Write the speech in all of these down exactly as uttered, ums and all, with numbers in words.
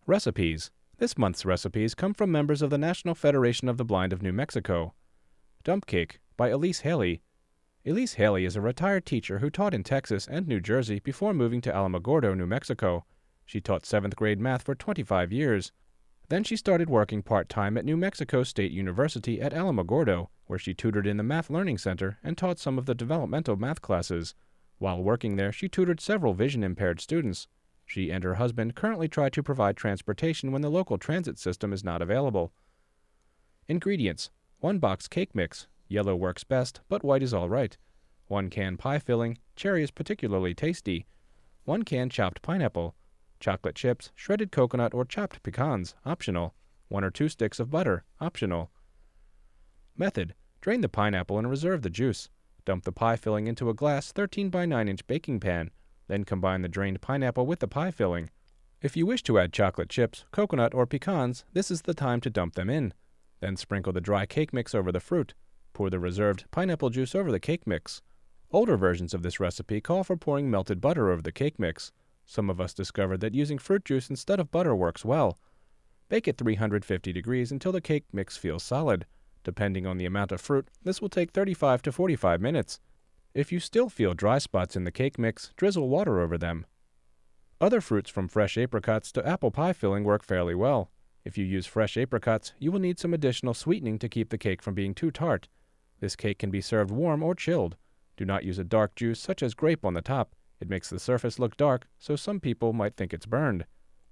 Recipes. This month's recipes come from members of the National Federation of the Blind of New Mexico. Dump Cake by Elise Haley. Elise Haley is a retired teacher who taught in Texas and New Jersey before moving to Alamogordo, New Mexico. She taught seventh grade math for twenty-five years. Then she started working part-time at New Mexico State University at Alamogordo, where she tutored in the Math Learning Center and taught some of the developmental math classes. While working there, she tutored several vision-impaired students. She and her husband currently try to provide transportation when the local transit system is not available. Ingredients: one box cake mix. Yellow works best, but white is all right. One can pie filling. Cherry is particularly tasty. One can chopped pineapple. Chocolate chips, shredded coconut, or chopped pecans, optional. One or two sticks of butter, optional. Method: drain the pineapple and reserve the juice. Dump the pie filling into a glass thirteen by nine inch baking pan. Then combine the drained pineapple with the pie filling. If you wish to add chocolate chips, coconut, or pecans, this is the time to dump them in. Then sprinkle the dry cake mix over the fruit. Pour the reserved pineapple juice over the cake mix. Older versions of this recipe call for pouring melted butter over the cake mix. Some of us discovered that using fruit juice instead of butter works well. Bake at three hundred fifty degrees until the cake mix feels solid. Depending on the amount of fruit, this will take thirty-five to forty-five minutes. If you still feel dry spots in the cake mix, drizzle water over them. Other fruits from fresh apricots to apple pie filling work fairly well. If you use fresh apricots, you will need some additional sweetening to keep the cake from being too tart. This cake can be served warm or chilled. Do not use a dark juice such as grape on the top. It makes the surface look dark, so some people might think it's burned.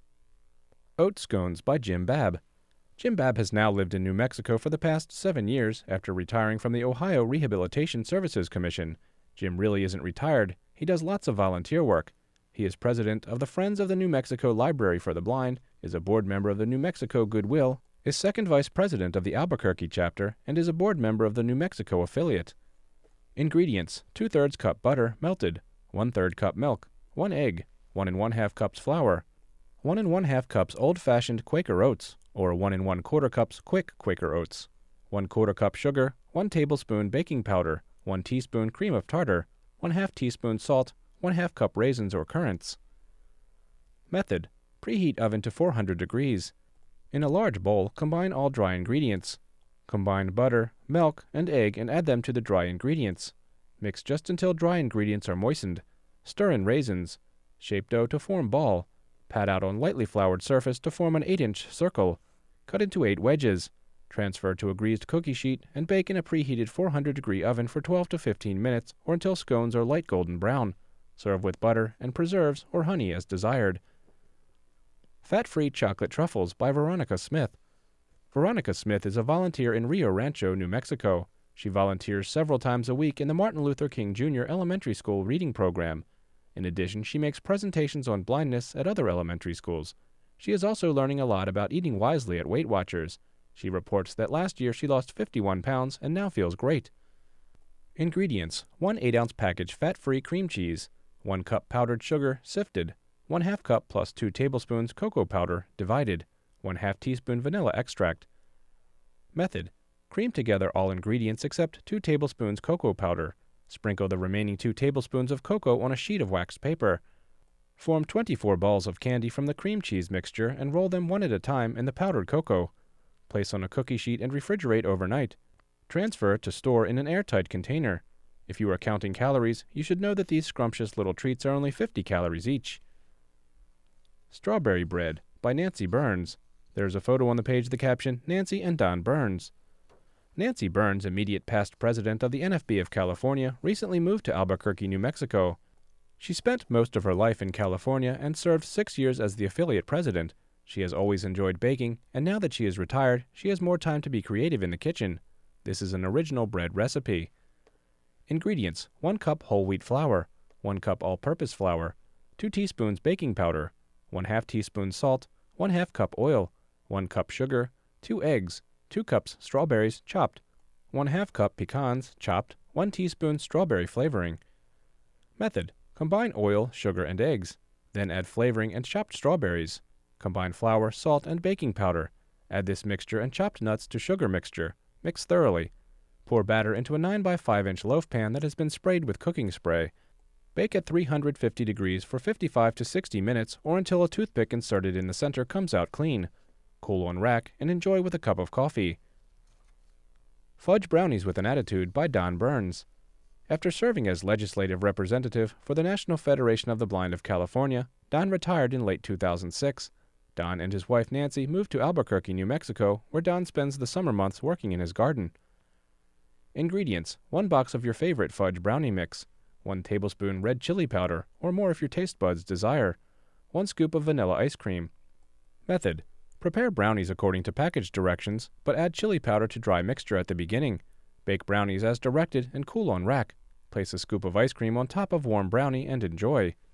Oat Scones by Jim Babb. Jim Babb has now lived in New Mexico for the past seven years after retiring from the Ohio Rehabilitation Services Commission. Jim really isn't retired. He does lots of volunteer work. He is president of the Friends of the New Mexico Library for the Blind, is a board member of the New Mexico Goodwill, is second vice president of the Albuquerque chapter, and is a board member of the New Mexico affiliate. Ingredients: two-thirds cup butter, melted, one-third cup milk, one egg, one and one-half cups flour, one and one-half cups old-fashioned Quaker oats, or one and one-quarter cups quick Quaker oats, one quarter cup sugar, one tablespoon baking powder, one teaspoon cream of tartar, one half teaspoon salt, one half cup raisins or currants. Method: preheat oven to four hundred degrees. In a large bowl, combine all dry ingredients. Combine butter, milk, and egg and add them to the dry ingredients. Mix just until dry ingredients are moistened. Stir in raisins. Shape dough to form ball. Pat out on lightly floured surface to form an eight inch circle. Cut into eight wedges. Transfer to a greased cookie sheet and bake in a preheated four hundred degree oven for twelve to fifteen minutes or until scones are light golden brown. Serve with butter and preserves or honey as desired. Fat-Free Chocolate Truffles by Veronica Smith. Veronica Smith is a volunteer in Rio Rancho, New Mexico. She volunteers several times a week in the Martin Luther King Junior Elementary School reading program. In addition, she makes presentations on blindness at other elementary schools. She is also learning a lot about eating wisely at Weight Watchers. She reports that last year she lost fifty-one pounds and now feels great. Ingredients: one eight ounce package fat-free cream cheese, one cup powdered sugar, sifted, one half cup plus two tablespoons cocoa powder, divided, one half teaspoon vanilla extract. Method: cream together all ingredients except two tablespoons cocoa powder. Sprinkle the remaining two tablespoons of cocoa on a sheet of waxed paper. Form twenty-four balls of candy from the cream cheese mixture and roll them one at a time in the powdered cocoa. Place on a cookie sheet and refrigerate overnight. Transfer to store in an airtight container. If you are counting calories, you should know that these scrumptious little treats are only fifty calories each. Strawberry Bread by Nancy Burns. There is a photo on the page with the caption, Nancy and Don Burns. Nancy Burns, immediate past president of the N F B of California, recently moved to Albuquerque, New Mexico. She spent most of her life in California and served six years as the affiliate president. She has always enjoyed baking, and now that she is retired, she has more time to be creative in the kitchen. This is an original bread recipe. Ingredients: one cup whole wheat flour, one cup all-purpose flour, two teaspoons baking powder, one half teaspoon salt, one half cup oil, one cup sugar, two eggs, two cups strawberries chopped, one half cup pecans chopped, one teaspoon strawberry flavoring. Method: combine oil, sugar, and eggs. Then add flavoring and chopped strawberries. Combine flour, salt, and baking powder. Add this mixture and chopped nuts to sugar mixture. Mix thoroughly. Pour batter into a nine by five inch loaf pan that has been sprayed with cooking spray. Bake at three hundred fifty degrees for fifty-five to sixty minutes or until a toothpick inserted in the center comes out clean. Cool on rack and enjoy with a cup of coffee. Fudge Brownies with an Attitude by Don Burns. After serving as legislative representative for the National Federation of the Blind of California, Don retired in late two thousand six. Don and his wife Nancy moved to Albuquerque, New Mexico, where Don spends the summer months working in his garden. Ingredients: one box of your favorite fudge brownie mix, one tablespoon red chili powder, or more if your taste buds desire, one scoop of vanilla ice cream. Method: prepare brownies according to package directions, but add chili powder to dry mixture at the beginning. Bake brownies as directed and cool on rack. Place a scoop of ice cream on top of warm brownie and enjoy.